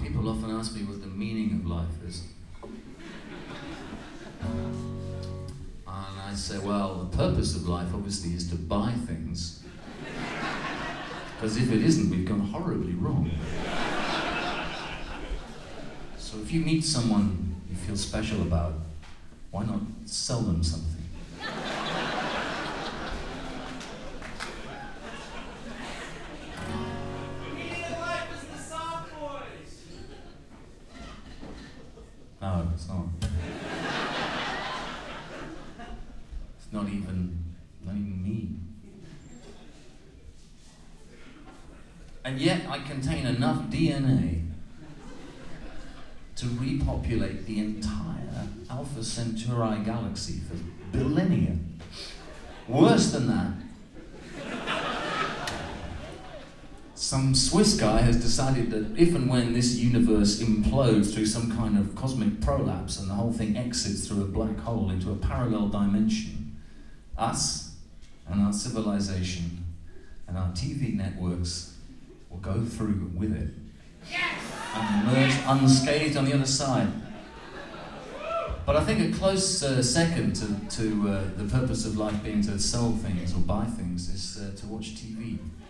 People often ask me what the meaning of life is. And I say, well, the purpose of life obviously is to buy things. Because if it isn't, we've gone horribly wrong. So if you meet someone you feel special about, why not sell them something? No, it's not. It's not even me. And yet I contain enough DNA to repopulate the entire Alpha Centauri galaxy for millennia. Worse than that, some Swiss guy has decided that if and when this universe implodes through some kind of cosmic prolapse and the whole thing exits through a black hole into a parallel dimension, us and our civilization and our TV networks will go through with it. Yes! And emerge unscathed on the other side. But I think a close second to the purpose of life being to sell things or buy things is to watch TV.